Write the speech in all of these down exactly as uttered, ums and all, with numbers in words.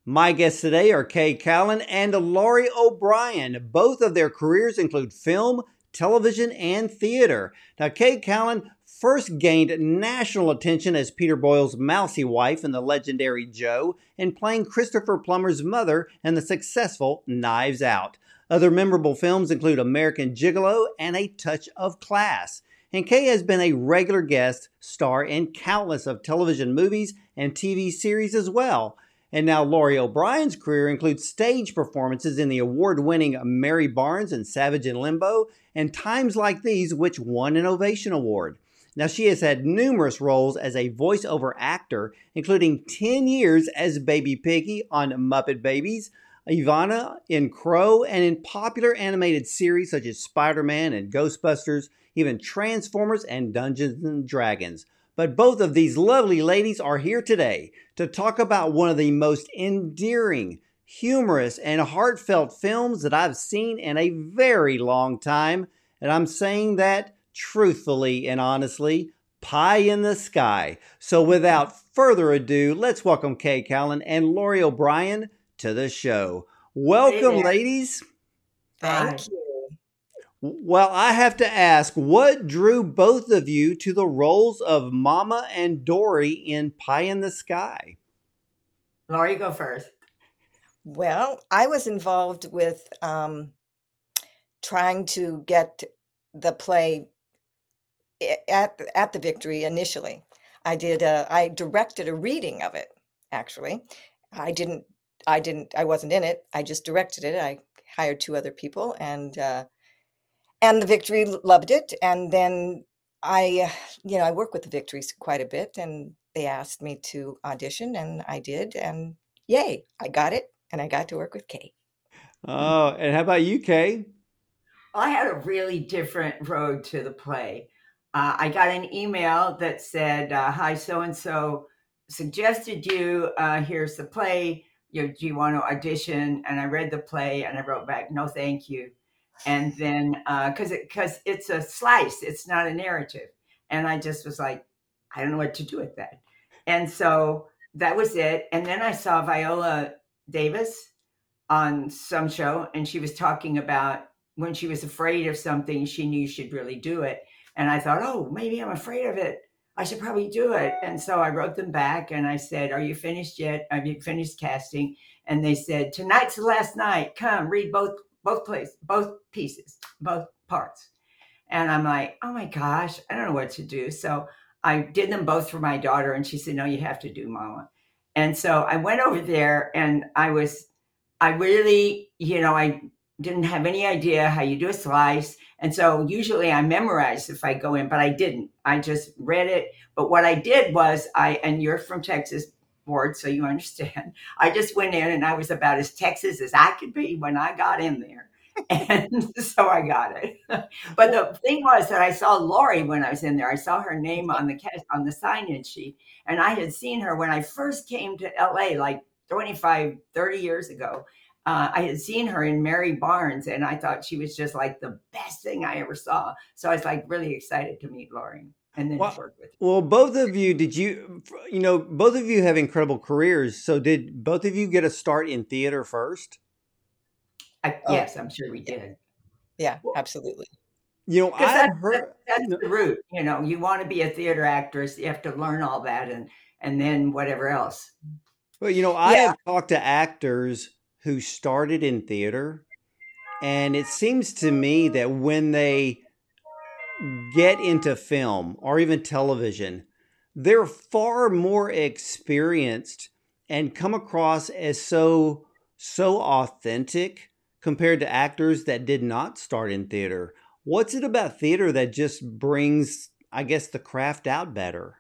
My guests today are Kay Callan and Laurie O'Brien. Both of their careers include film, television, and theater. Now, Kay Callan first gained national attention as Peter Boyle's mousy wife in the legendary Joe and playing Christopher Plummer's mother in the successful Knives Out. Other memorable films include American Gigolo and A Touch of Class. And Kay has been a regular guest star in countless of television movies and T V series as well. And now Laurie O'Brien's career includes stage performances in the award-winning Mary Barnes and Savage in Limbo and Times Like These, which won an Ovation Award. Now, she has had numerous roles as a voiceover actor, including ten years as Baby Piggy on Muppet Babies, Ivana in Crow, and in popular animated series such as Spider-Man and Ghostbusters, even Transformers and Dungeons and Dragons. But both of these lovely ladies are here today to talk about one of the most endearing, humorous, and heartfelt films that I've seen in a very long time. And I'm saying that truthfully and honestly, Pie in the Sky. So without further ado, let's welcome Kay Callan and Laurie O'Brien to the show. Welcome, Hey ladies. Thank Hi. you. Well, I have to ask, what drew both of you to the roles of Mama and Dory in Pie in the Sky? Laurie, go first. Well, I was involved with um, trying to get the play i- at at the Victory initially. I did. A, I directed a reading of it. Actually, I didn't. I didn't. I wasn't in it. I just directed it. I hired two other people, and uh, and the Victory loved it. And then I, uh, you know, I work with the Victories quite a bit, and they asked me to audition, and I did, and yay, I got it, and I got to work with Kate. Oh, and how about you, Kay? I had a really different road to the play. Uh, I got an email that said, uh, "Hi, so and so suggested you. Uh, here's the play. You, do you want to audition?" And I read the play and I wrote back, "No, thank you." And then because it because it's a slice, it's not a narrative, and I just was like, I don't know what to do with that. And so that was it. And then I saw Viola Davis on some show, and she was talking about when she was afraid of something, she knew she'd really do it. And I thought, oh, maybe I'm afraid of it. I should probably do it. And so I wrote them back and I said, are you finished yet? Have you finished casting? And they said, tonight's the last night. Come read both both plays, both pieces, both parts. And I'm like, oh my gosh, I don't know what to do. So I did them both for my daughter, and she said, no, you have to do Mama. And so I went over there, and I was I really, you know, I didn't have any idea how you do a slice. And so usually I memorize if I go in, but I didn't. I just read it. But what I did was I, and you're from Texas board, so you understand. I just went in and I was about as Texas as I could be when I got in there. And so I got it. But the thing was that I saw Laurie when I was in there. I saw her name on the cast, on the sign-in sheet. And I had seen her when I first came to L A, like twenty-five, thirty years ago. Uh, I had seen her in Mary Barnes, and I thought she was just like the best thing I ever saw. So I was like really excited to meet Laurie and then to Well, work with her. well, both of you, did you, you know, both of you have incredible careers. So did both of you get a start in theater first? I, Oh, yes, I'm sure we yeah, did. yeah, Well, absolutely. you know, Because I've that's, that's heard, that's no, the route. You know, you want to be a theater actress, you have to learn all that, and and then whatever else. well, you know, I Yeah, have talked to actors who started in theater, and it seems to me that when they get into film or even television, they're far more experienced and come across as so so authentic compared to actors that did not start in theater. What's it about theater that just brings, I guess, the craft out better?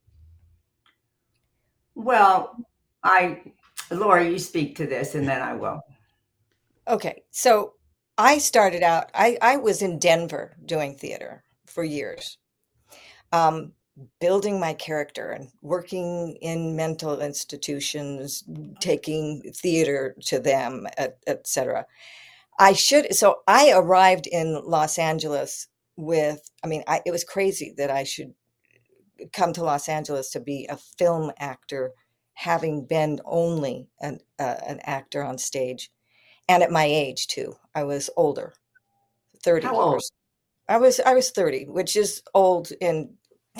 Well, I, Laura, you speak to this, and then I will. okay. So I started out, I, I was in Denver doing theater for years, um, building my character and working in mental institutions, taking theater to them, et, et cetera. I should, so I arrived in Los Angeles with, I mean, I, it was crazy that I should come to Los Angeles to be a film actor having been only an, uh, an actor on stage, and at my age too. I was older, thirty How old? years. I was I was thirty, which is old in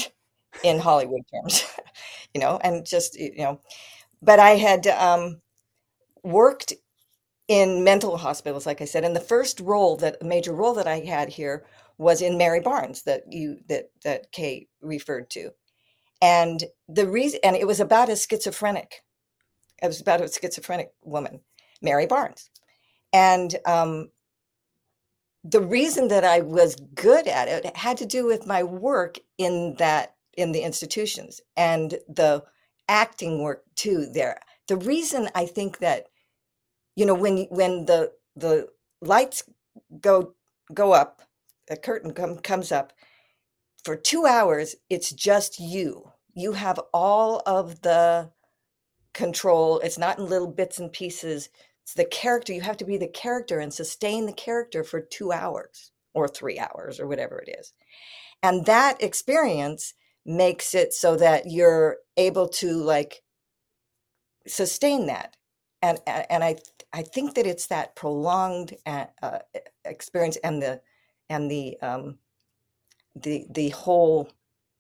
in Hollywood terms, you know, and just, you know, but I had um, worked in mental hospitals, like I said, and the first role that major role that I had here was in Mary Barnes that you that that Kay referred to. And the reason, and it was about a schizophrenic. It was about a schizophrenic woman, Mary Barnes. And um, the reason that I was good at it had to do with my work in that in the institutions and the acting work too there. The reason I think that, you know, when when the the lights go go up, a curtain come, comes up for two hours, it's just you. You have all of the control. It's not in little bits and pieces. It's the character. You have to be the character and sustain the character for two hours or three hours or whatever it is. And that experience makes it so that you're able to like sustain that. And and I I think that it's that prolonged uh, uh, experience and the and the um, the the whole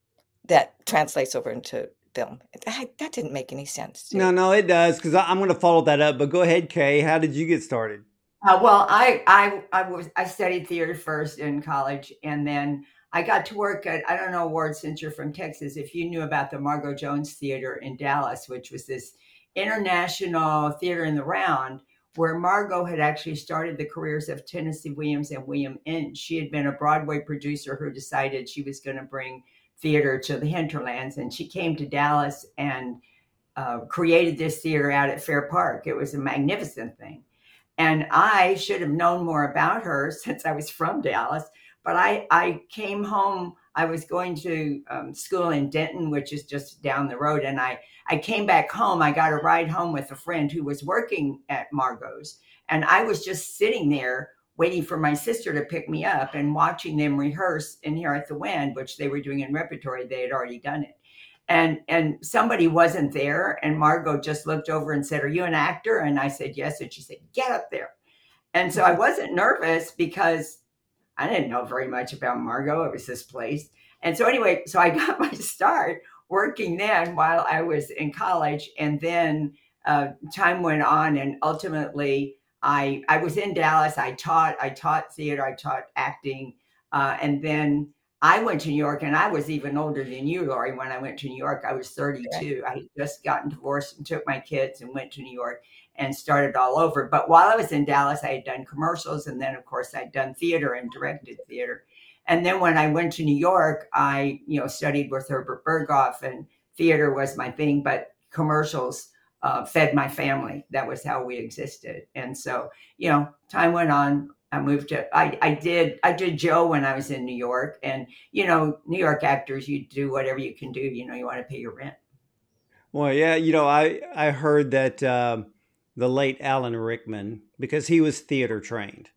that translates over into film. That, that didn't make any sense. No, no, it does, because I'm going to follow that up. But go ahead, Kay. How did you get started? Uh, well, I, I, I was, I studied theater first in college, and then I got to work at, I don't know, Ward, since you're from Texas, if you knew about the Margo Jones Theater in Dallas, which was this international theater in the round where Margo had actually started the careers of Tennessee Williams and William Inge. She had been a Broadway producer who decided she was going to bring theater to the hinterlands, and she came to Dallas and uh, created this theater out at Fair Park. It was a magnificent thing. And I should have known more about her since I was from Dallas. But I, I came home. I was going to um, school in Denton, which is just down the road. And I, I came back home. I got a ride home with a friend who was working at Margo's. And I was just sitting there waiting for my sister to pick me up and watching them rehearse in Here at the Wind, which they were doing in repertory. They had already done it. And and somebody wasn't there, and Margo just looked over and said, "Are you an actor?" And I said, "Yes." And she said, "Get up there." And so I wasn't nervous because I didn't know very much about Margo. It was this place. And so anyway, so I got my start working then while I was in college. And then uh, time went on, and ultimately I I was in Dallas. I taught, I taught theater, I taught acting. Uh, and then I went to New York, and I was even older than you, Laurie. When I went to New York, I was thirty-two. I had just gotten divorced and took my kids and went to New York and started all over. But while I was in Dallas, I had done commercials. And then, of course, I'd done theater and directed theater. And then when I went to New York, I, you know, studied with Herbert Berghoff, and theater was my thing, but commercials uh, fed my family. That was how we existed. And so, you know, time went on. I moved to, I, I did, I did Joe when I was in New York, and, you know, New York actors, you do whatever you can do. You know, you want to pay your rent. Well, yeah, you know, I, I heard that um, the late Alan Rickman, because he was theater trained,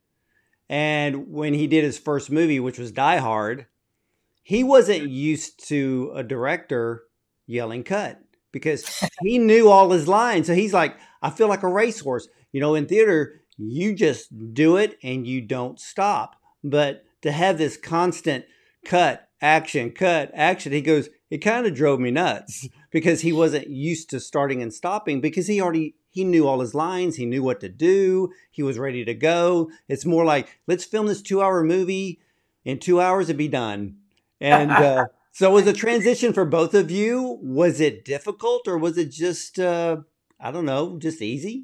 and when he did his first movie, which was Die Hard, he wasn't used to a director yelling cut because he knew all his lines. So he's like, I feel like a racehorse. You know, in theater, you just do it and you don't stop. But to have this constant cut, action, cut, action, he goes, it kind of drove me nuts because he wasn't used to starting and stopping because he already, he knew all his lines. He knew what to do. He was ready to go. It's more like, let's film this two hour movie. In two hours it'd be done. And uh, so was the transition for both of you, was it difficult or was it just, uh, I don't know, just easy?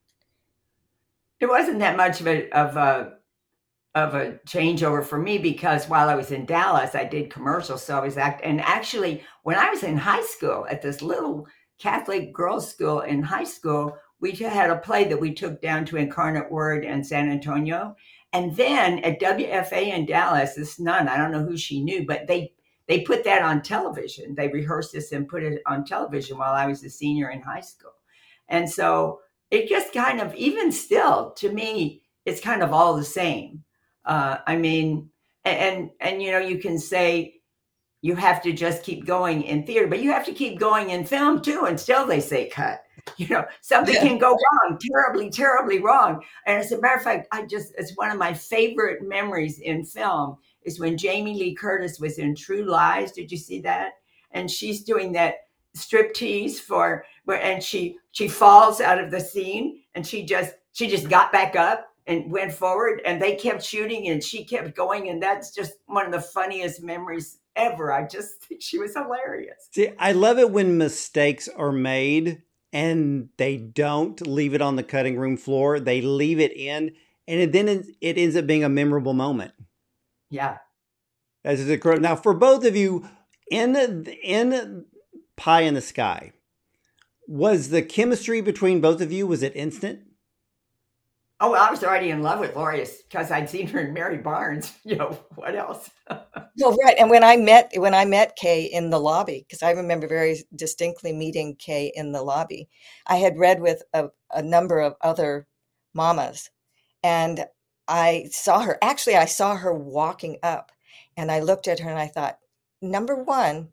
It wasn't that much of a, of a, of a changeover for me because while I was in Dallas, I did commercials. So I was act, and actually when I was in high school at this little Catholic girls' school in high school, we had a play that we took down to Incarnate Word and San Antonio. And then at W F A in Dallas, this nun, I don't know who she knew, but they, they put that on television. They rehearsed this and put it on television while I was a senior in high school. And so it just kind of, even still, to me, it's kind of all the same. Uh, I mean, and, and, you know, you can say, you have to just keep going in theater, but you have to keep going in film too. And still they say cut. You know, something Yeah. can go wrong, terribly, terribly wrong. And as a matter of fact, I just, it's one of my favorite memories in film is when Jamie Lee Curtis was in True Lies. Did you see that? And she's doing that striptease for where, and she, she falls out of the scene and she just, she just got back up and went forward and they kept shooting and she kept going. And that's just one of the funniest memories ever. I just think she was hilarious. See, I love it when mistakes are made and they don't leave it on the cutting room floor. They leave it in, and then it ends up being a memorable moment. Yeah. As is incredible. Now, for both of you, in in Pie in the Sky, was the chemistry between both of you, was it instant? Oh, well, I was already in love with Laurie because I'd seen her in Mary Barnes. You know, what else? Well, right. And when I met when I met Kay in the lobby, because I remember very distinctly meeting Kay in the lobby, I had read with a, a number of other mamas, and I saw her. Actually, I saw her walking up, and I looked at her and I thought, number one,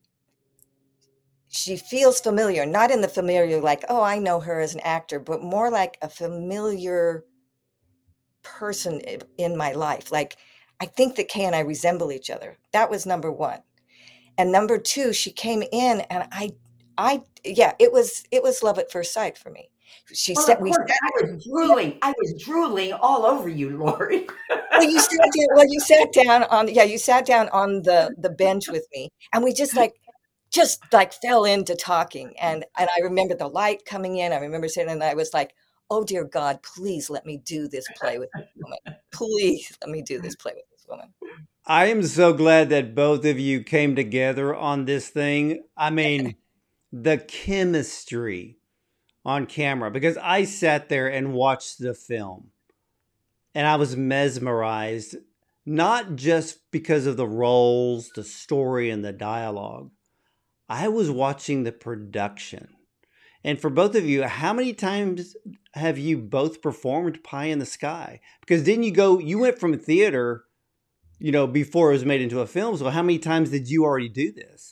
she feels familiar, not in the familiar like, oh, I know her as an actor, but more like a familiar person in my life. Like, I think that Kay and I resemble each other. That was number one. And number two, she came in and I, I, yeah, it was, it was love at first sight for me. She well, said, of we course, sat, I was drooling. I was drooling all over you, Laurie. well, you sat down, well, you sat down on, yeah, you sat down on the, the bench with me and we just like, just like fell into talking. And, and I remember the light coming in. I remember sitting and I was like, oh dear God, please let me do this play with this woman. Please let me do this play with this woman. I am so glad that both of you came together on this thing. I mean, the chemistry on camera, because I sat there and watched the film and I was mesmerized, not just because of the roles, the story, and the dialogue. I was watching the production. And for both of you, how many times have you both performed Pie in the Sky? Because didn't you go, you went from theater, you know, before it was made into a film. So how many times did you already do this?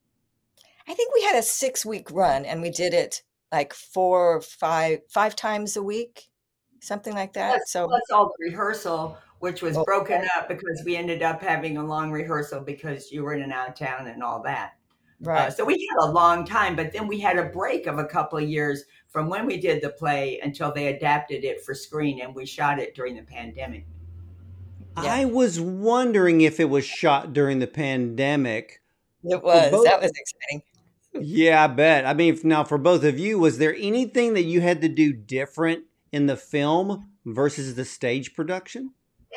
I think we had a six week run and we did it like four or five, five times a week, something like that. Plus, so plus all the rehearsal, which was oh, broken up because we ended up having a long rehearsal because you were in and out of town and all that. right. Uh, so we had a long time, but then we had a break of a couple of years from when we did the play until they adapted it for screen and we shot it during the pandemic. Yeah. I was wondering if it was shot during the pandemic. It was. both- That was exciting. Yeah, I bet. I mean, if- now for both of you, was there anything that you had to do different in the film versus the stage production?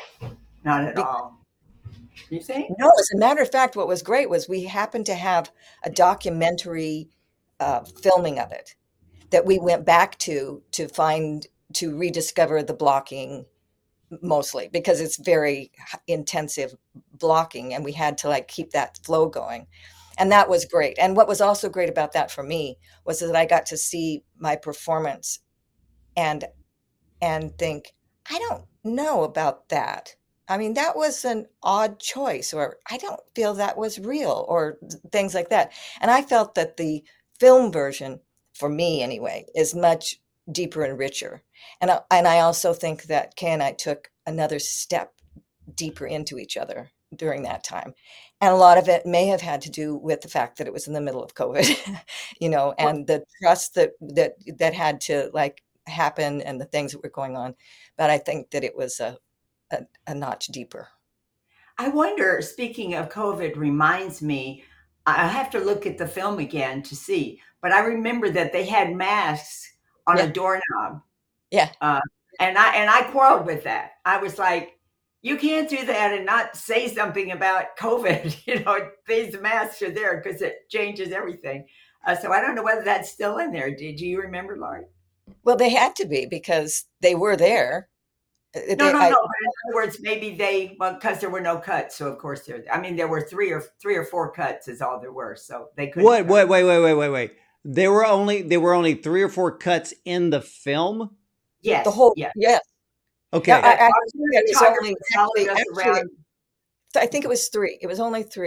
Not at Be- all. You think? No, as a matter of fact, what was great was we happened to have a documentary uh, filming of it that we went back to to find, to rediscover the blocking mostly because it's very h- intensive blocking and we had to like keep that flow going. And that was great. And what was also great about that for me was that I got to see my performance and and think, I don't know about that. I mean, that was an odd choice, or I don't feel that was real, or th- things like that. And I felt that the film version, for me anyway, is much deeper and richer. And I, and I also think that Kay and I took another step deeper into each other during that time. And a lot of it may have had to do with the fact that it was in the middle of COVID, you know, and the trust that that that had to like happen and the things that were going on. But I think that it was a a, a notch deeper. I wonder, speaking of COVID reminds me, I have to look at the film again to see, but I remember that they had masks on Yeah. a doorknob. Yeah. Uh, and I and I quarreled with that. I was like, you can't do that and not say something about COVID. You know, these masks are there because it changes everything. Uh, so I don't know whether that's still in there. Did you remember, Laurie? Well, they had to be because they were there. Uh, No, they- no, I- no. But in other words, maybe they, well, because there were no cuts, so of course there. I mean, there were three or three or four cuts is all there were, so they couldn't. What? cut. Wait, wait, wait, wait, wait, wait. There were only there were only three or four cuts in the film. Yes, the whole, yes. yes. Okay. Yeah, I- I Our think it was cinematographer only- followed actually- us actually- around. I think it was three. It was only three.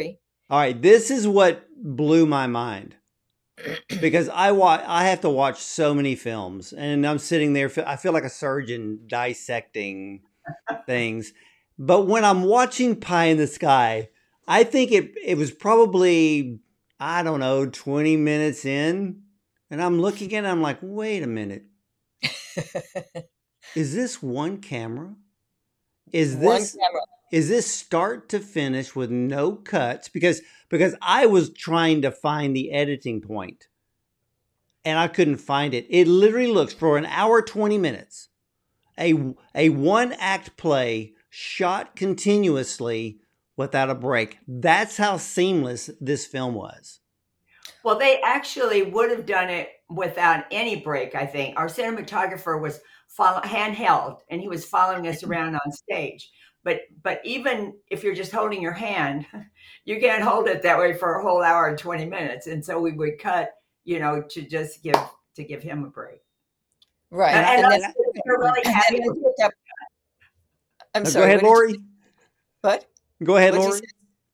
All right, this is what blew my mind because I wa- I have to watch so many films, and I'm sitting there. I feel like a surgeon dissecting things. But when I'm watching Pie in the Sky, I think it it was probably, I don't know, twenty minutes in, and I'm looking at it. I'm like, wait a minute, is this one camera? Is One this camera. is this start to finish with no cuts? Because because I was trying to find the editing point, and I couldn't find it. It literally looks for an hour twenty minutes, a a one act play shot continuously without a break. That's how seamless this film was. Well, they actually would have done it without any break, I think. Our cinematographer was follow- handheld, and he was following us around on stage. But but even if you're just holding your hand, you can't hold it that way for a whole hour and twenty minutes. And so we would cut, you know, to just give to give him a break. Right. And, And and I- those and kids are really And happy then with we picked up- I'm Go sorry. ahead, what did you- Lori. What? Go ahead, What'd you Lori.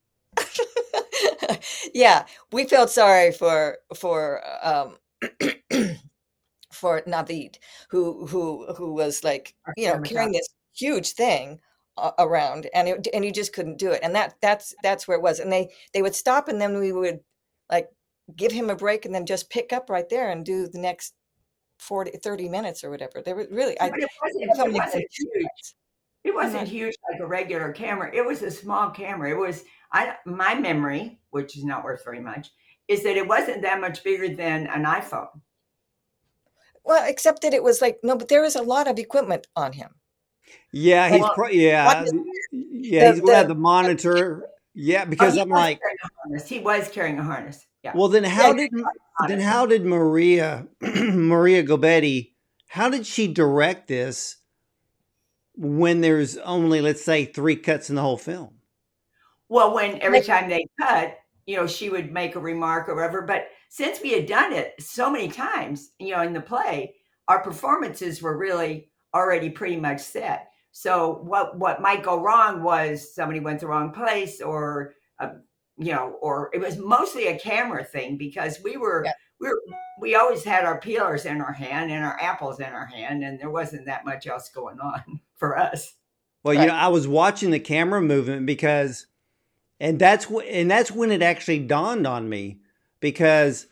Yeah, we felt sorry for for um for Navid, who who who was like, our you know, carrying cinematographer. this huge thing a- around, and it, and he just couldn't do it. And that that's that's where it was. And they they would stop, and then we would like give him a break, and then just pick up right there and do the next forty, thirty minutes or whatever. They were really, I But it wasn't, I felt it like wasn't going too huge. much. It I'm wasn't not- huge like a regular camera. It was a small camera. It was I my memory, which is not worth very much, is that it wasn't that much bigger than an iPhone. Well, except that it was like, no, but there was a lot of equipment on him. Yeah, he's Well, pro- yeah, what is- yeah. the- He's going to have the- the monitor. Yeah, Oh, because he I'm was like, carrying a harness. He was carrying a harness. Yeah. well, then how Yeah, did then honestly. how did Maria Maria Gobetti? How did she direct this when there's only, let's say, three cuts in the whole film? Well, when every time they cut, you know, she would make a remark or whatever. But since we had done it so many times, you know, in the play, our performances were really already pretty much set. So what what might go wrong was somebody went the wrong place, or uh, you know, or it was mostly a camera thing because we were Yeah. we were we always had our peelers in our hand and our apples in our hand, and there wasn't that much else going on for us. Well, you Right. know, I was watching the camera movement because, and that's wh- and that's when it actually dawned on me, because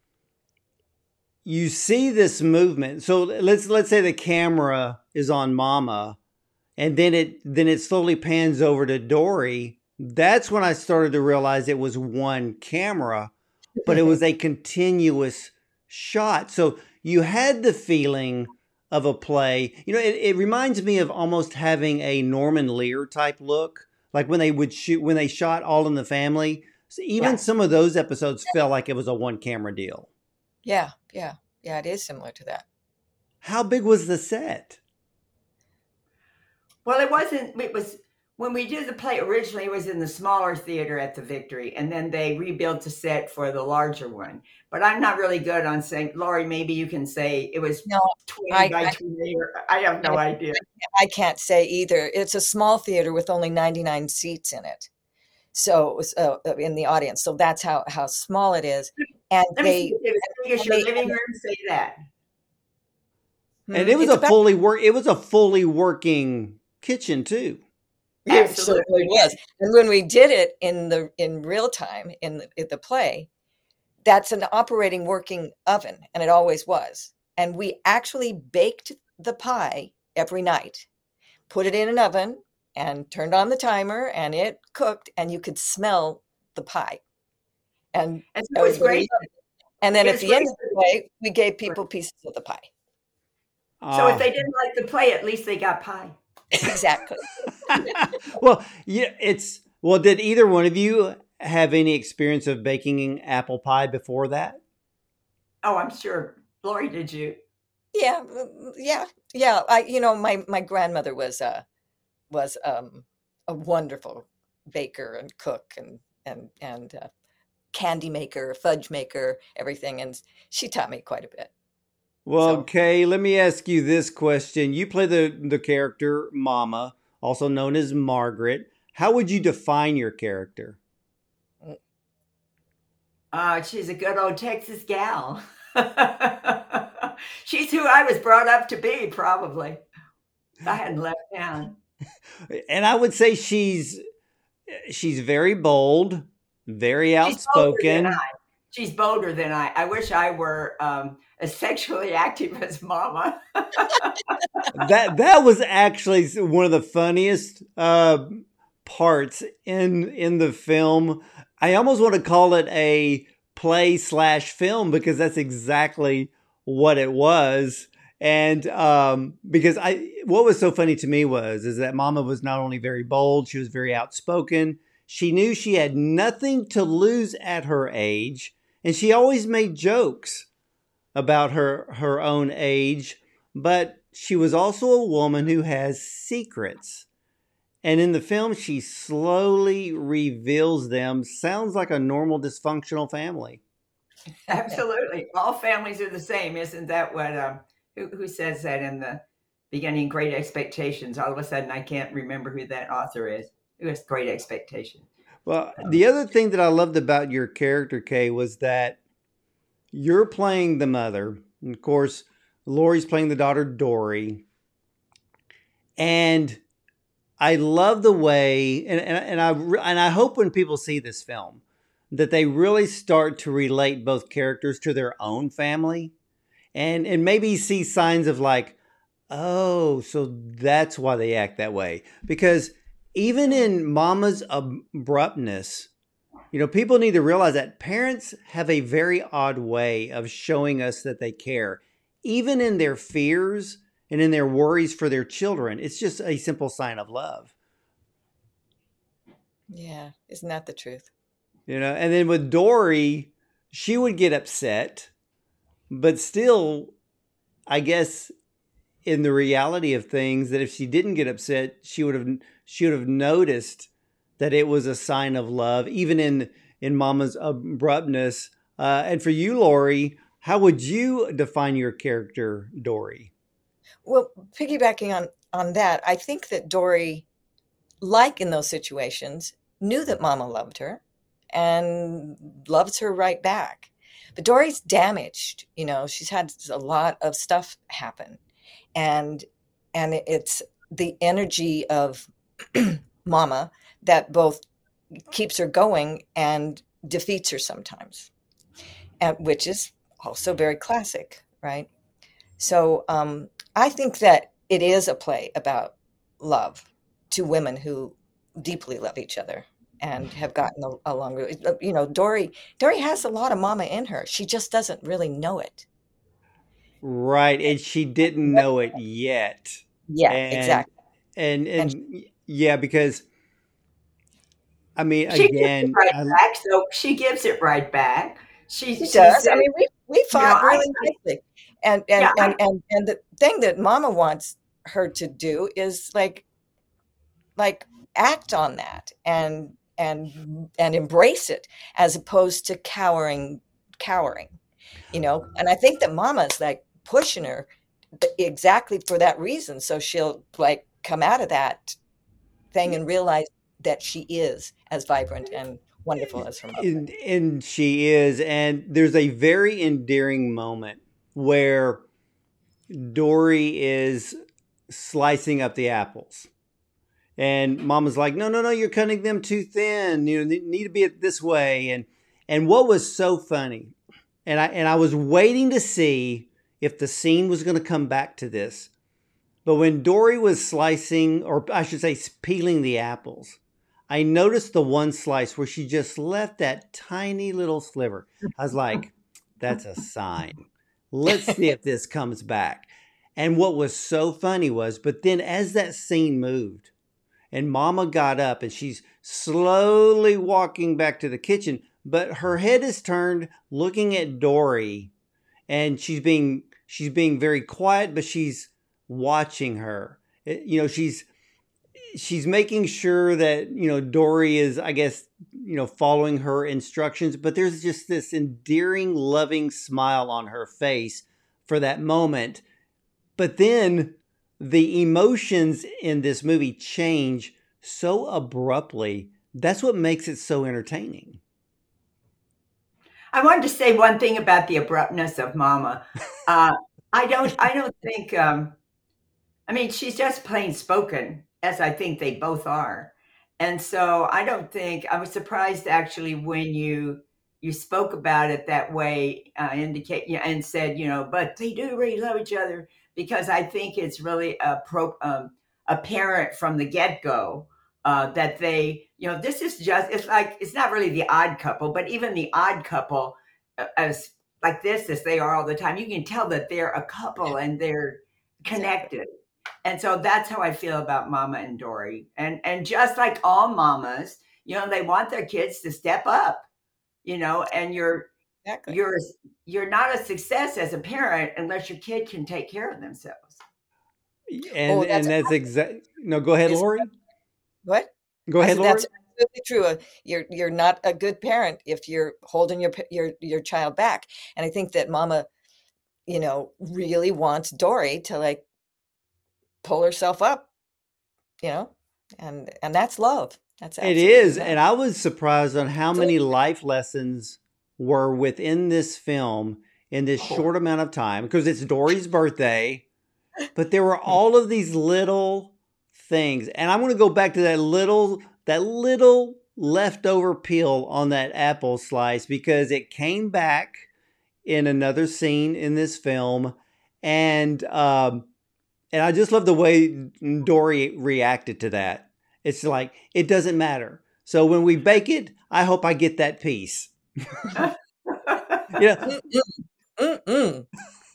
you see this movement. So let's let's say the camera is on Mama, and then it then it slowly pans over to Dory. That's when I started to realize it was one camera, but it was a continuous shot. So you had the feeling of a play. You know, it, it reminds me of almost having a Norman Lear type look, like when they would shoot when they shot All in the Family. So even Yeah. some of those episodes felt like it was a one camera deal. Yeah, yeah, yeah. It is similar to that. How big was the set? Well, it wasn't, it was, when we did the play originally, it was in the smaller theater at the Victory, and then they rebuilt the set for the larger one. But I'm not really good on saying, Lori, maybe you can say it was No, twenty I- by I- twenty, or I have no idea. I can't say either. It's a small theater with only ninety-nine seats in it. So it was uh, in the audience. So that's how how small it is. And Let me they see if it's as big as your they- living room, say that. And it was it's a about- fully work. It was a fully working kitchen too. It Absolutely. certainly was. And when we did it in the in real time in the, in the play, that's an operating working oven, and it always was. And we actually baked the pie every night, put it in an oven, and turned on the timer, and it cooked, and you could smell the pie. And And so it was everybody great. loved it. And then It at was the end great. of the play, we gave people pieces of the pie. So if Ah. they didn't like the play, at least they got pie. Exactly. Well, yeah, it's well. Did either one of you have any experience of baking apple pie before that? Oh, I'm sure. Lori, did you? Yeah, mm, yeah, yeah. I, you know, my my grandmother was uh was um a wonderful baker and cook and and and uh, candy maker, fudge maker, everything, and she taught me quite a bit. Well, So- Kay, let me ask you this question. You play the the character Mama, also known as Margaret. How would you define your character? Uh, she's a good old Texas gal. She's who I was brought up to be, probably. If I hadn't left town. And I would say she's she's very bold, very She's bolder than outspoken. I. She's bolder than I. I wish I were um, as sexually active as Mama. That that was actually one of the funniest uh, parts in in the film. I almost want to call it a play slash film because that's exactly what it was. And um, because I, what was so funny to me was is that Mama was not only very bold, she was very outspoken. She knew she had nothing to lose at her age, and she always made jokes about her her own age. But she was also a woman who has secrets. And in the film, she slowly reveals them. Sounds like a normal dysfunctional family. Absolutely. All families are the same. Isn't that what, um, who, who says that in the beginning, Great Expectations? All of a sudden, I can't remember who that author is. Who has Great Expectations? Well, Um, the other thing that I loved about your character, Kay, was that you're playing the mother. And of course, Laurie's playing the daughter, Dory. And I love the way, and, and, and I and I hope when people see this film that they really start to relate both characters to their own family, and and maybe see signs of like, oh, so that's why they act that way. Because even in Mama's abruptness, you know, people need to realize that parents have a very odd way of showing us that they care, even in their fears and in their worries for their children. It's just a simple sign of love, Yeah, isn't that the truth? you know. And then with Dory, she would get upset, but still, I guess in the reality of things, that if she didn't get upset, she would have she would have noticed that it was a sign of love, even in in Mama's abruptness. Uh, and for you, Laurie, how would you define your character, Dory? Well, piggybacking on on that, I think that Dory, like in those situations, knew that Mama loved her and loves her right back. But Dory's damaged, you know, she's had a lot of stuff happen. And and it's the energy of Mama that both keeps her going and defeats her sometimes, and which is also very classic, right? So um, I think that it is a play about love, two women who deeply love each other and have gotten a- along. really- uh, You know, Dory Dory has a lot of Mama in her. She just doesn't really know it. Right, and she didn't know it yet. Yeah, And exactly. and And and yeah, because I mean, she gives it again, right I, back, so she gives it right back. She she she does. I says, mean, we we you know, fought I, really I nicely, and yeah, and I and and and the thing that Mama wants her to do is like like act on that and and and embrace it as opposed to cowering cowering, you know. And I think that Mama's like pushing her th- exactly for that reason, so she'll like come out of that thing and realize that she is as vibrant and wonderful as her mother. and, and she is, and there's a very endearing moment where Dory is slicing up the apples. And Mama's like, no, no, no, you're cutting them too thin. You know, they need to be this way. And and what was so funny, and I and I was waiting to see if the scene was going to come back to this. But when Dory was slicing, or I should say, peeling the apples, I noticed the one slice where she just left that tiny little sliver. I was like, that's a sign. Let's see if this comes back. And what was so funny was, but then as that scene moved, and Mama got up and she's slowly walking back to the kitchen, but her head is turned looking at Dory, and she's being she's being very quiet, but she's watching her. It- you know, she's she's making sure that, you know, Dory is, I guess, you know, following her instructions, but there's just this endearing, loving smile on her face for that moment. But then the emotions in this movie change so abruptly. That's what makes it so entertaining. I wanted to say one thing about the abruptness of Mama. Uh, I don't I don't think, um I mean, she's just plain spoken, as I think they both are. And so I don't think I was surprised actually when you you spoke about it that way, uh, indicate yeah, and said, you know, but they do really love each other because I think it's really a pro, um, apparent from the get go uh, that they, you know, this is just it's like it's not really the odd couple, but even the odd couple, uh, as like this as they are all the time, you can tell that they're a couple and they're Exactly. connected. And so that's how I feel about Mama and Dory. And and just like all mamas, you know, they want their kids to step up, you know, and you're Exactly. you're you're not a success as a parent unless your kid can take care of themselves. And Oh, that's and that's exact. No, go ahead, is Lori. what? Go I ahead, said that's Lori. absolutely true. Uh, You're you're not a good parent if you're holding your pa- your your child back. And I think that Mama, you know, really wants Dory to like pull herself up, you know, and and that's love. That's It absolutely is, love. and I was surprised on how So, many life lessons were within this film in this Oh, short amount of time because it's Dory's birthday, but there were all of these little things. And I'm going to go back to that little that little leftover peel on that apple slice because it came back in another scene in this film, and um, and I just love the way Dory reacted to that. It's like it doesn't matter. So when we bake it, I hope I get that piece. You know, mm-mm, mm-mm.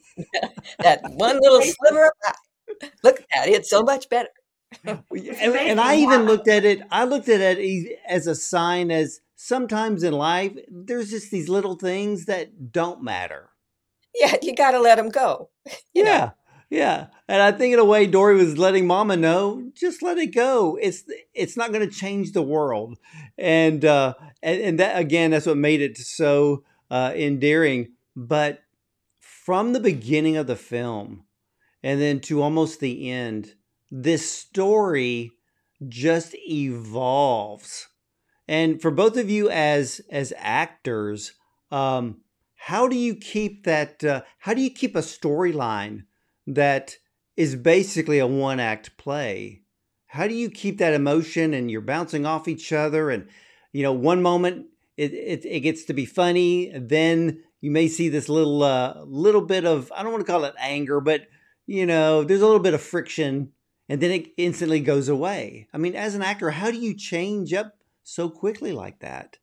That one little basically, sliver of pie. Look at that. It's so much better. it's and, and I amazing even how looked at it. I looked at it e- as a sign. As sometimes in life, there's just these little things that don't matter. Yeah, you got to let them go, you know. Yeah, yeah. And I think in a way, Dory was letting Mama know, just let it go. It's it's not going to change the world. And uh, and and that again, that's what made it so uh, endearing. But from the beginning of the film and then to almost the end, this story just evolves. And for both of you as as actors, um, how do you keep that? Uh, how do you keep a storyline that is basically a one act play? How do you keep that emotion and you're bouncing off each other? And you know, one moment it it, it gets to be funny, and then you may see this little uh, little bit of I don't want to call it anger, but you know, there's a little bit of friction, and then it instantly goes away. I mean, as an actor, how do you change up so quickly like that?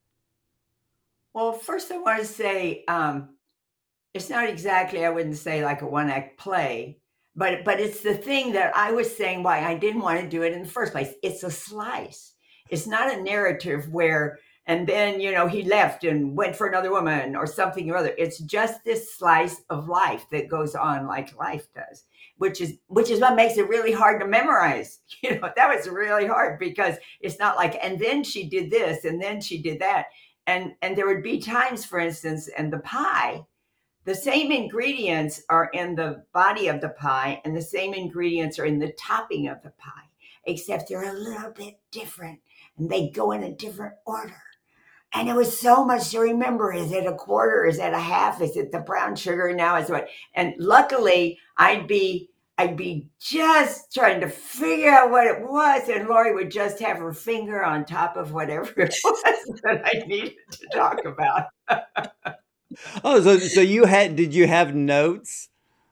well, first I want to say, um, it's not exactly, I wouldn't say like a one act play, but but it's the thing that I was saying why I didn't want to do it in the first place. It's a slice. It's not a narrative where and then you know he left and went for another woman or something or other. It's just this slice of life that goes on like life does, which is which is what makes it really hard to memorize. You know, that was really hard because it's not like and then she did this and then she did that. And and there would be times, for instance, and the pie the same ingredients are in the body of the pie and the same ingredients are in the topping of the pie, except they're a little bit different and they go in a different order. And it was so much to remember. Is it a quarter? Is it a half? Is it the brown sugar? Now is what? And luckily, I'd be I'd be just trying to figure out what it was, and Lori would just have her finger on top of whatever it was that I needed to talk about. Oh, so so you had did you have notes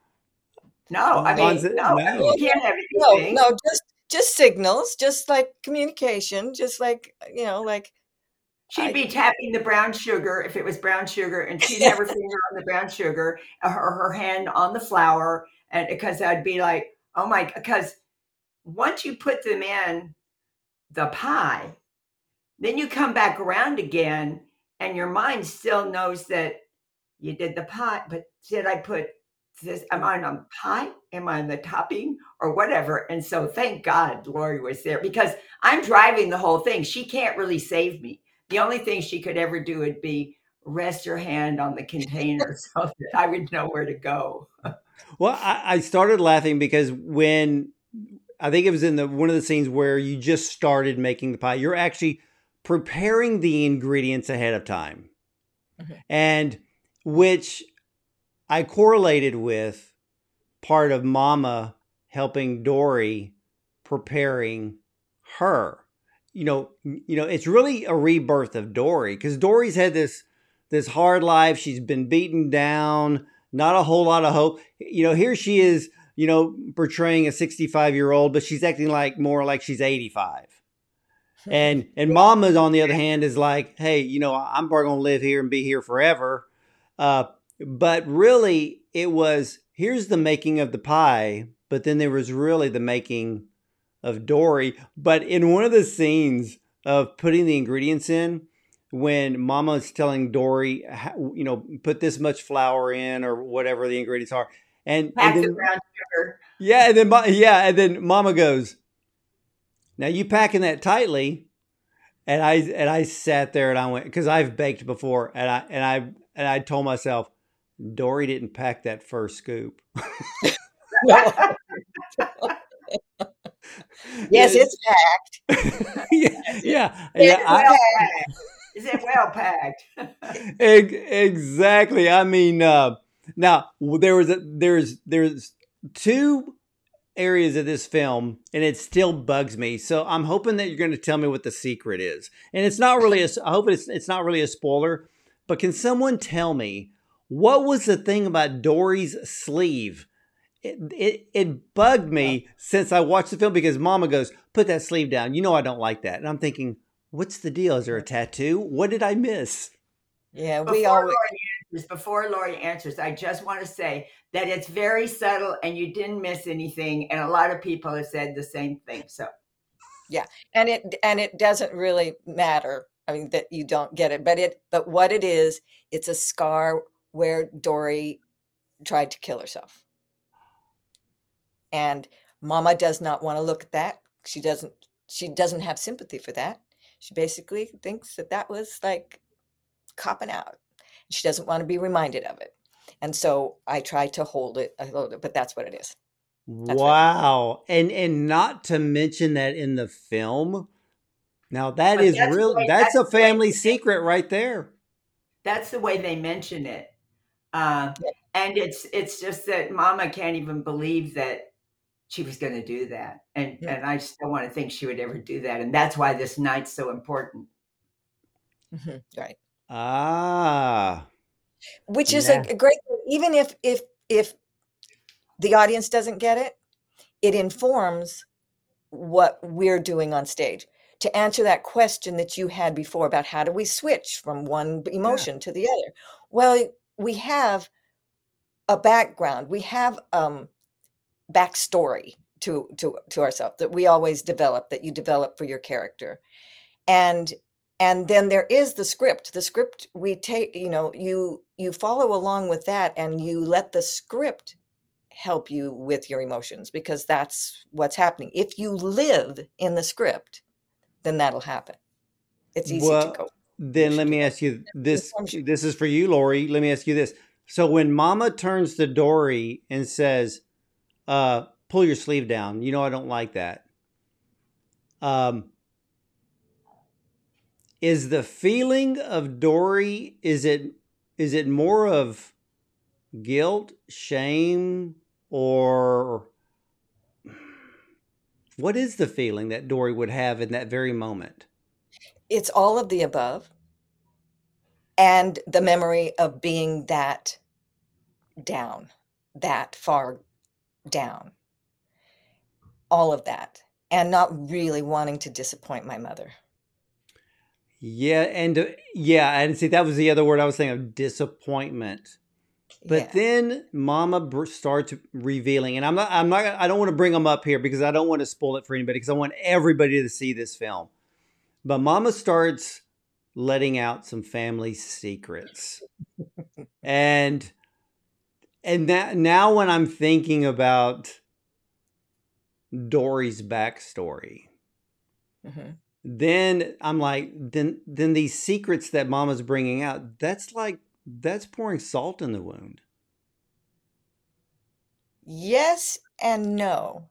No, I on mean, set? no, No, you No. can't have no, anything. no, just just signals, just like communication, just like, you know, like She'd I be tapping the brown sugar if it was brown sugar, and she'd have her finger on the brown sugar, or her, her hand on the flour, and because I'd be like, oh my, because once you put them in the pie, then you come back around again, and your mind still knows that you did the pie, but did I put this? Am I on pie? Am I on the topping or whatever? And so thank God Lori was there because I'm driving the whole thing. She can't really save me. The only thing she could ever do would be rest her hand on the container so that I would know where to go. Well, I, I started laughing because when I think it was in the one of the scenes where you just started making the pie, you're actually preparing the ingredients ahead of time. Mhm. and which I correlated with part of Mama helping Dory preparing her. You know, you know, it's really a rebirth of Dory because Dory's had this this hard life. She's been beaten down, not a whole lot of hope. You know, here she is, you know, portraying a sixty-five year old, but she's acting like more like she's eighty-five. And and Mama, on the other hand, is like, hey, you know, I'm probably gonna live here and be here forever. Uh, but really, it was here's the making of the pie, but then there was really the making of Dory. But in one of the scenes of putting the ingredients in, when Mama's telling Dory, how- you know, put this much flour in or whatever the ingredients are, and and Pack the then brown sugar. yeah, and then Ma- yeah, and then Mama goes, now you packing that tightly. And I and I sat there and I went because I've baked before and I and I and I told myself Dory didn't pack that first scoop. No. Yes, it's packed. yeah, Is it, yeah, is yeah. it I, well Packed. packed? Is it well packed? ex- exactly. I mean, uh, now there was a, there's there's two areas of this film, and it still bugs me. So I'm hoping that you're going to tell me what the secret is. And it's not really a, I hope it's it's not really a spoiler, but can someone tell me what was the thing about Dory's sleeve? It, it it bugged me since I watched the film because Mama goes, "Put that sleeve down." You know I don't like that, and I'm thinking, "What's the deal? Is there a tattoo? What did I miss?" Yeah, we Before always, Lori answers, before Lori answers, I just want to say that it's very subtle and you didn't miss anything. And a lot of people have said the same thing. So yeah, and it and it doesn't really matter. I mean that you don't get it, but it but what it is, it's a scar where Dory tried to kill herself. And Mama does not want to look at that. She doesn't she doesn't have sympathy for that. She basically thinks that that was like copping out. She doesn't want to be reminded of it. And so I try to hold it, I hold it, but that's what it is. That's what it means. Wow. And and not to mention that in the film. Now that but is that's the real way that's that's a the way family secret right there. that's the way they mention it. Uh, Yeah. and it's it's just that Mama can't even believe that she was going to do that, and Mhm. and I just don't want to think she would ever do that, and that's why this night's so important. Mhm. Right. Ah. Which is a, Nah. a great thing. Even if if if the audience doesn't get it, it informs what we're doing on stage. To answer that question that you had before about how do we switch from one Yeah. emotion to the other? Well, we have a background. We have um backstory to to to ourselves that we always develop, that you develop for your character. And and then there is the script. The script we take, you know, you you follow along with that and you let the script help you with your emotions because that's what's happening. If you live in the script, then that'll happen. It's easy to Well, go. You then let should do me that. ask you It this. informs you. This is for you, Lori. Let me ask you this. So when Mama turns to Dory and says, uh, pull your sleeve down, you know I don't like that. Um, is the feeling of Dory, is it is it more of guilt, shame, or what is the feeling that Dory would have in that very moment? It's all of the above and the memory of being that down, that far down, all of that, and not really wanting to disappoint my mother. Yeah, and uh, yeah, and see that was the other word I was thinking of, disappointment. But Yeah. then Mama br- starts revealing, and I'm not, I'm not, I don't want to bring them up here because I don't want to spoil it for anybody because I want everybody to see this film. But Mama starts letting out some family secrets, and and that now when I'm thinking about Dory's backstory, Mhm. then I'm like, then then these secrets that Mama's bringing out, that's like that's pouring salt in the wound. Yes and no.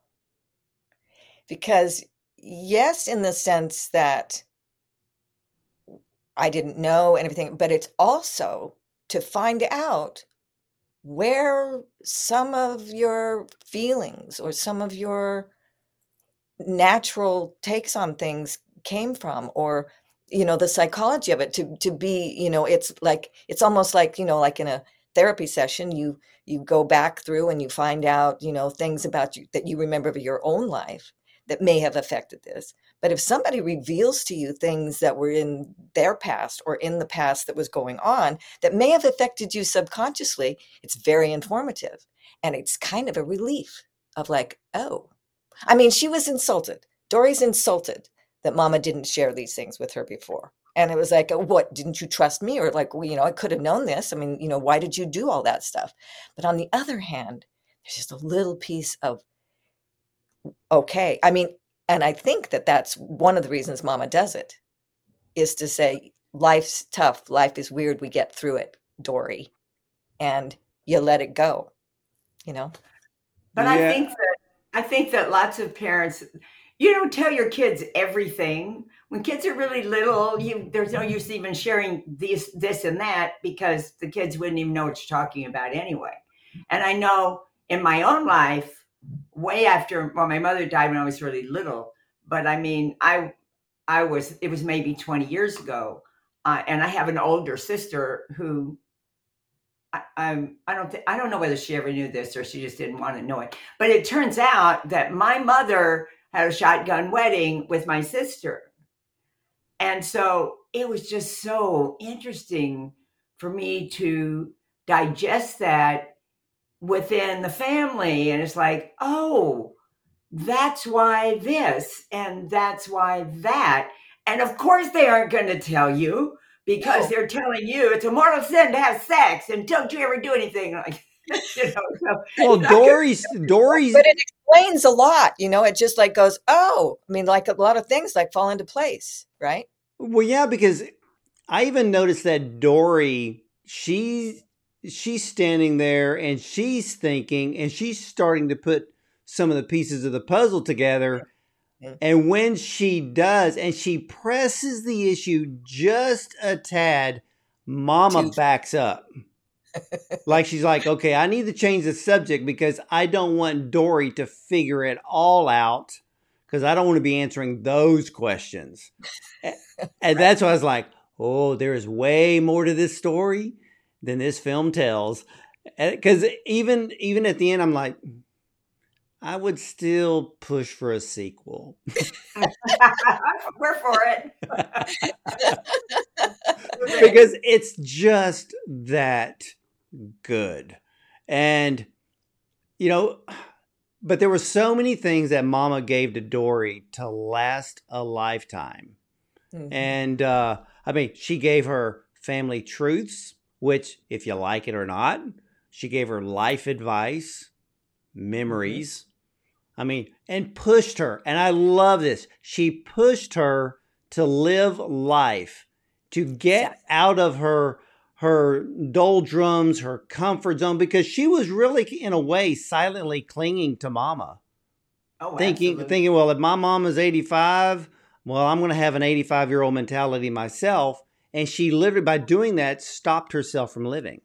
Because yes, in the sense that I didn't know and everything, but it's also to find out where some of your feelings or some of your natural takes on things came from, or you know the psychology of it, to to be, you know it's like, it's almost like, you know like in a therapy session, you you go back through and you find out, you know things about you that you remember of your own life that may have affected this. But if somebody reveals to you things that were in their past or in the past that was going on that may have affected you subconsciously, it's very informative, and it's kind of a relief of like, oh, I mean, she was insulted. Dory's insulted that Mama didn't share these things with her before. And it was like, oh, what, didn't you trust me? Or like, well, you know, I could have known this. I mean, you know, why did you do all that stuff? But on the other hand, there's just a little piece of, okay. I mean, and I think that that's one of the reasons Mama does it, is to say, life's tough. Life is weird. We get through it, Dory. And you let it go, you know? But I Yeah. think that I think that lots of parents, you don't tell your kids everything. When kids are really little, you there's no use even sharing this this and that, because the kids wouldn't even know what you're talking about anyway. And I know in my own life, way after, well, my mother died when I was really little, but I mean, I I was it was maybe twenty years ago, uh, and I have an older sister who I, I'm, I don't think, I don't know whether she ever knew this or she just didn't want to know it. But it turns out that my mother had a shotgun wedding with my sister. And so it was just so interesting for me to digest that within the family. And it's like, oh, that's why this and that's why that. And of course, they aren't going to tell you, because No. they're telling you it's a mortal sin to have sex and don't you ever do anything like, you know. So Well, it's not gonna- Dory's Dory's But it explains a lot, you know, it just like goes, oh, I mean, like a lot of things like fall into place, right? well, yeah, because I even noticed that Dory, she's she's standing there and she's thinking and she's starting to put some of the pieces of the puzzle together. Yeah. And when she does, and she presses the issue just a tad, Mama Too- backs up. Like she's like, okay, I need to change the subject because I don't want Dory to figure it all out, because I don't want to be answering those questions. And that's why I was like, oh, there is way more to this story than this film tells. Because even even at the end, I'm like, I would still push for a sequel. We're for it. Because it's just that good. And, you know, but there were so many things that Mama gave to Dory to last a lifetime. Mhm. And, uh, I mean, she gave her family truths, which, if you like it or not, she gave her life advice, memories. I mean, and pushed her. And I love this. She pushed her to live life, to get out of her her doldrums, her comfort zone, because she was really, in a way, silently clinging to Mama. Oh, thinking, absolutely. thinking, well, if my mom is eighty-five, well, I'm going to have an eighty-five-year-old mentality myself. And she literally, by doing that, stopped herself from living.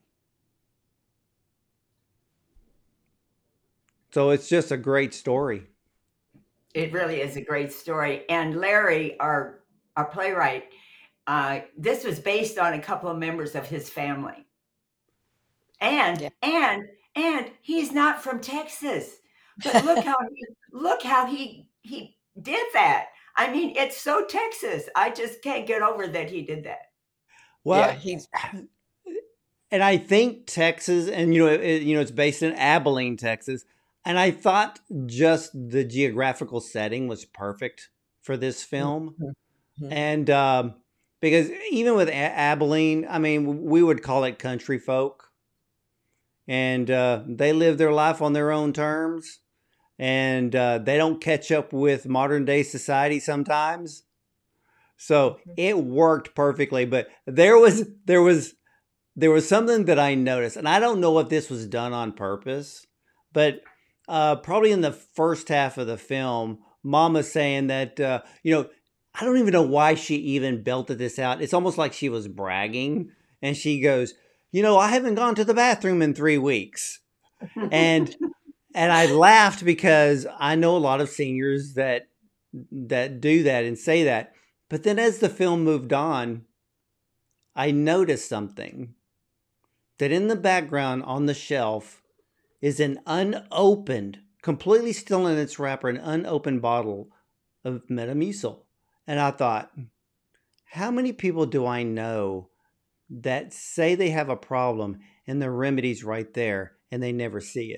So it's just a great story. It really is a great story. And Larry, our our playwright, uh, this was based on a couple of members of his family. And Yeah. and and he's not from Texas. But look how he look how he he did that. I mean, it's so Texas. I just can't get over that he did that. Well, yeah, he's and I think Texas, and you know, it, you know, it's based in Abilene, Texas. And I thought just the geographical setting was perfect for this film. Mhm. And um, because even with A- Abilene, I mean, we would call it country folk. And uh, they live their life on their own terms. And uh, they don't catch up with modern day society sometimes. So Mhm. it worked perfectly. But there was there was there was something that I noticed, and I don't know if this was done on purpose, but uh, probably in the first half of the film, Mama's saying that uh, you know, I don't even know why she even belted this out. It's almost like she was bragging. And she goes, you know, I haven't gone to the bathroom in three weeks. And and I laughed because I know a lot of seniors that that do that and say that. But then as the film moved on, I noticed something. That in the background on the shelf is an unopened, completely still in its wrapper, an unopened bottle of Metamucil. And I thought, how many people do I know that say they have a problem and the remedy's right there and they never see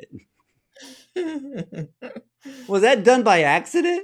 it? Was that done by accident?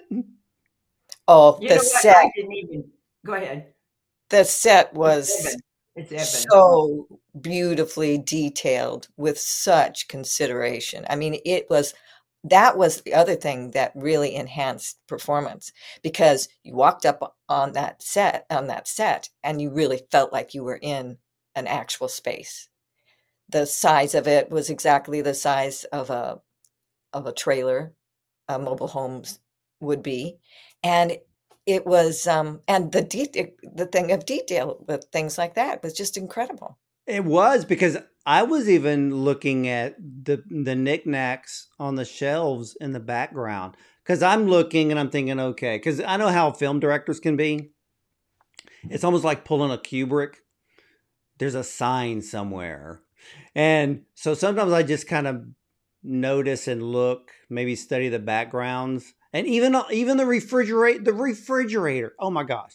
Oh, You the know what? set, I didn't even go ahead. the set It's was Evan. It's Evan. so beautifully detailed with such consideration. I mean, it was, that was the other thing that really enhanced performance, because you walked up on that set, on that set, and you really felt like you were in an actual space. The size of it was exactly the size of a of a trailer, a mobile homes would be, and it was um and the detail, the thing of detail with things like that was just incredible. It was, because I was even looking at the the knickknacks on the shelves in the background, because I'm looking and I'm thinking, okay, because I know how film directors can be. It's almost like pulling a Kubrick. There's a sign somewhere. And so sometimes I just kind of notice and look, maybe study the backgrounds. And even even the refrigerator, the refrigerator. Oh my gosh.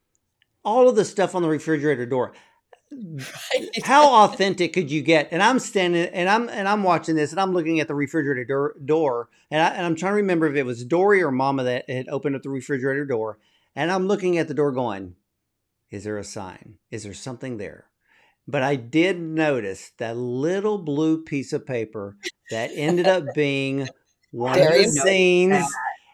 All of the stuff on the refrigerator door. Right. How authentic could you get? And I'm standing and I'm and I'm watching this and I'm looking at the refrigerator door, door and, I, and I'm trying to remember if it was Dory or Mama that had opened up the refrigerator door. And I'm looking at the door going, is there a sign? Is there something there? But I did notice that little blue piece of paper that ended up being one of Very the noticed scenes. that.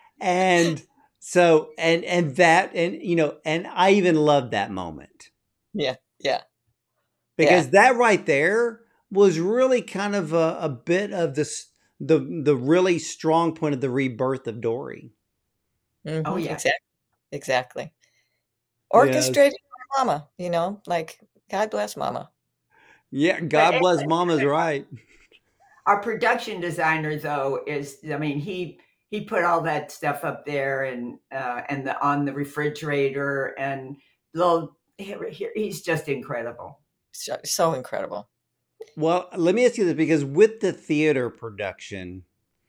And so, and, and that, and, you know, and I even loved that moment. Yeah, yeah, Because yeah. that right there was really kind of a, a bit of this, the, the really strong point of the rebirth of Dory. Mhm, Oh yeah. exactly, exactly. Yes. Orchestrated by Mama, you know, like God bless Mama. Yeah. But God bless anyway, Mama's right. our production designer though is, I mean, he he put all that stuff up there and uh, and the on the refrigerator and little. Here, here, he's just incredible. So, so incredible. Well, let me ask you this, because with the theater production,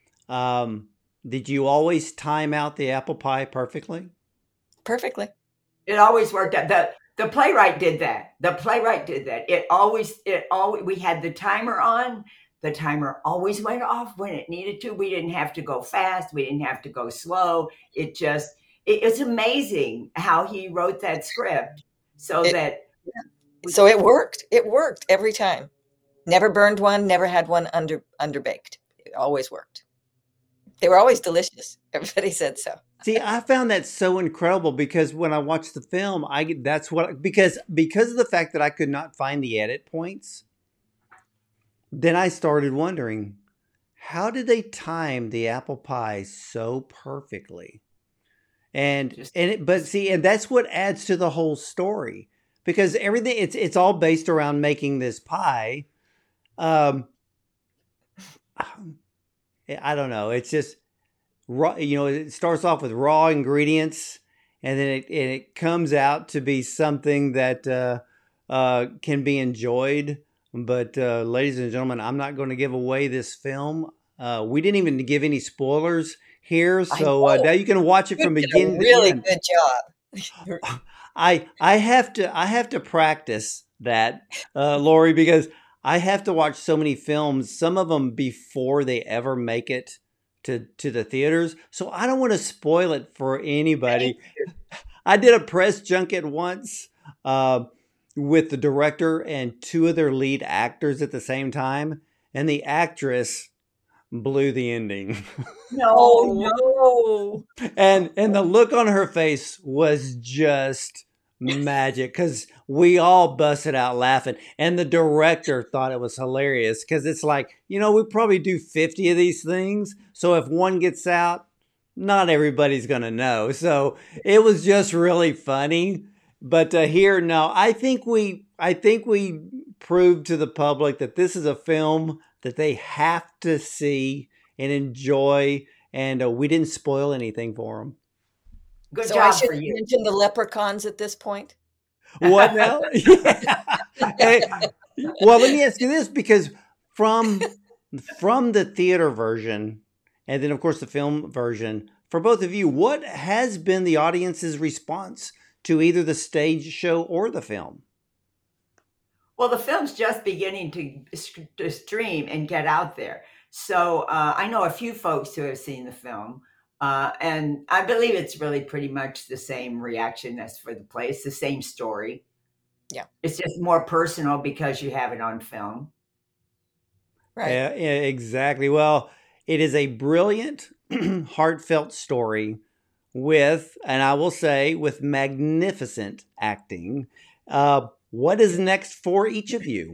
um, did you always time out the apple pie perfectly? Perfectly. It always worked out. The the playwright did that. The playwright did that. It always it always we had the timer on. The timer always went off when it needed to. We didn't have to go fast. We didn't have to go slow. It just it, it's amazing how he wrote that script so It, that we so it worked. It worked every time. Never burned one, never had one under underbaked. It always worked. They were always delicious. Everybody said so. See, I found that so incredible, because when I watched the film, I that's what because because of the fact that I could not find the edit points, then I started wondering, how did they time the apple pie so perfectly? And just and it, but see, and that's what adds to the whole story, because everything it's it's all based around making this pie. Um, I don't know. It's just raw. You know, it starts off with raw ingredients, and then it and it comes out to be something that uh, uh, can be enjoyed. But uh, ladies and gentlemen, I'm not going to give away this film. Uh, we didn't even give any spoilers here, I so uh, know. now you can watch it You from did a beginning to really end. good job. I I have to I have to practice that, uh, Lori, because I have to watch so many films, some of them before they ever make it to to the theaters. So I don't want to spoil it for Thank anybody. you. I did a press junket once uh, with the director and two of their lead actors at the same time, and the actress blew the ending. Oh no. no. and and the look on her face was just magic, because we all busted out laughing, and the director thought it was hilarious, because it's like, you know, we probably do fifty of these things, so if one gets out, not everybody's going to know. So it was just really funny. But uh, here, no, I think we, I think we proved to the public that this is a film that they have to see and enjoy. And uh, we didn't spoil anything for them. Good So job I should for you. mention the leprechauns at this point. What now? Yeah. Hey, well, let me ask you this, because from from the theater version and then, of course, the film version, for both of you, what has been the audience's response to either the stage show or the film? Well, the film's just beginning to, to stream and get out there. So uh, I know a few folks who have seen the film. Uh, and I believe it's really pretty much the same reaction as for the play. It's the same story. Yeah. It's just more personal because you have it on film. Right. Yeah, yeah, exactly. Well, it is a brilliant, heartfelt story with, and I will say, with magnificent acting. Uh, what is next for each of you?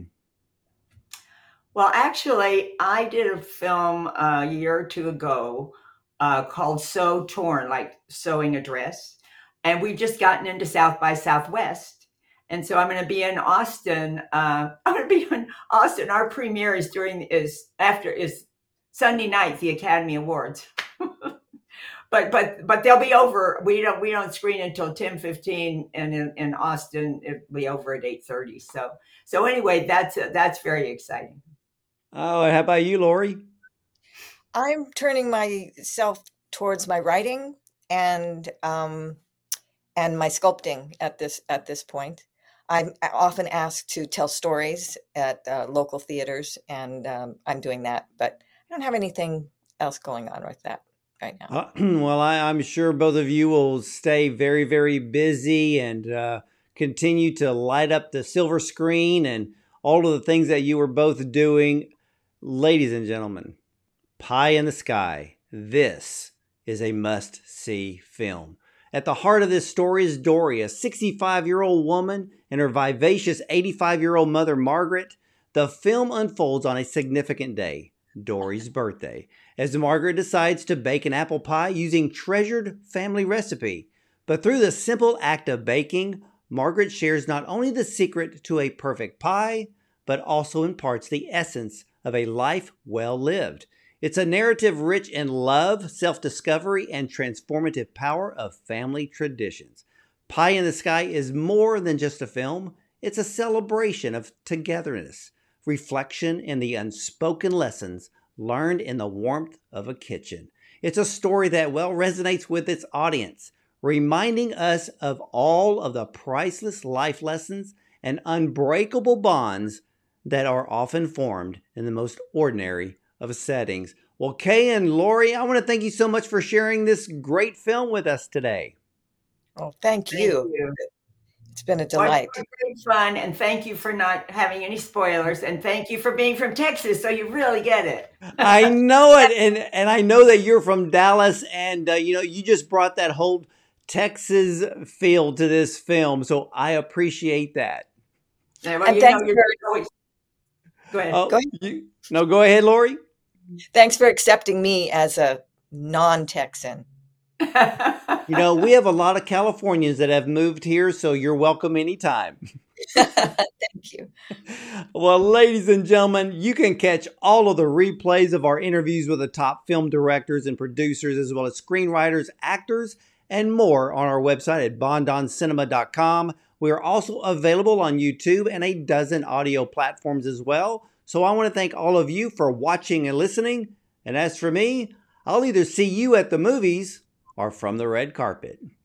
Well, actually, I did a film a year or two ago uh, called Sew Torn, like sewing a dress. And we've just gotten into South by Southwest. And so I'm going to be in Austin. Uh, I'm going to be in Austin. Our premiere is during is after is Sunday night, the Academy Awards. but but but they'll be over. We don't we don't screen until ten fifteen, and in, in Austin it'll be over at eight thirty. So so anyway, that's that's very exciting. Oh, and how about you, Lori? I'm turning myself towards my writing and um, and my sculpting at this at this point. I'm often asked to tell stories at uh, local theaters, and um, I'm doing that. But I don't have anything else going on with that right now. Uh, well, I, I'm sure both of you will stay very, very busy and uh, continue to light up the silver screen and all of the things that you were both doing. Ladies and gentlemen, Pie in the Sky, this is a must-see film. At the heart of this story is Dory, a sixty-five-year-old woman, and her vivacious eighty-five-year-old mother, Margaret. The film unfolds on a significant day, Dory's birthday, as Margaret decides to bake an apple pie using treasured family recipe. But through the simple act of baking, Margaret shares not only the secret to a perfect pie, but also imparts the essence of a life well lived. It's a narrative rich in love, self-discovery, and transformative power of family traditions. Pie in the Sky is more than just a film. It's a celebration of togetherness, reflection, and the unspoken lessons learned in the warmth of a kitchen. It's a story that well resonates with its audience, reminding us of all of the priceless life lessons and unbreakable bonds that are often formed in the most ordinary of settings. Well, Kay and Lori, I want to thank you so much for sharing this great film with us today. Oh, thank Thank you. you. It's been a Well, delight. it's been great fun, and thank you for not having any spoilers, and thank you for being from Texas, so you really get it. I know it, and and I know that you're from Dallas, and uh, you know you just brought that whole Texas feel to this film, so I appreciate that. Yeah, well, And you know, thanks you're for always... Go ahead. Oh, Go ahead. you, no, go ahead, Lori. Thanks for accepting me as a non-Texan. You know, we have a lot of Californians that have moved here, so you're welcome anytime. Thank you. Well, ladies and gentlemen, you can catch all of the replays of our interviews with the top film directors and producers, as well as screenwriters, actors, and more on our website at bondon cinema dot com. We are also available on YouTube and a dozen audio platforms as well. So I want to thank all of you for watching and listening. And as for me, I'll either see you at the movies or from the red carpet.